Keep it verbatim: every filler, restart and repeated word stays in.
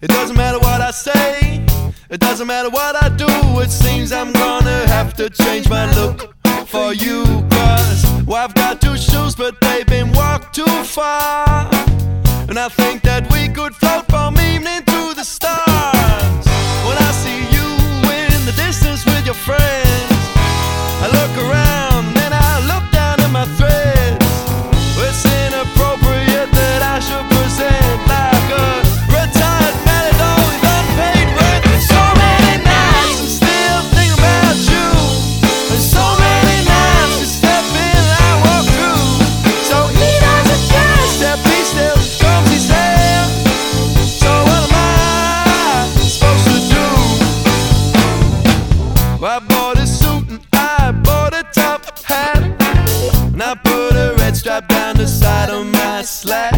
It doesn't matter what I say, it doesn't matter what I do. It seems I'm gonna have to change my look for you. Cause well, I've got two shoes, but they've been walked too far. And I think that we could float from evening to the stars. When I see you in the distance with your friends, I look around and I look down at my threads. It's inappropriate that I should present like a retired matador with unpaid rent. So many nights I'm still thinking about you, and so many nights you step in and I walk through. So he doesn't care, step be still, comes he's there. So what am I supposed to do? Well, I bought a suit and I bought a top hat, and I put a red stripe down the side of my slab.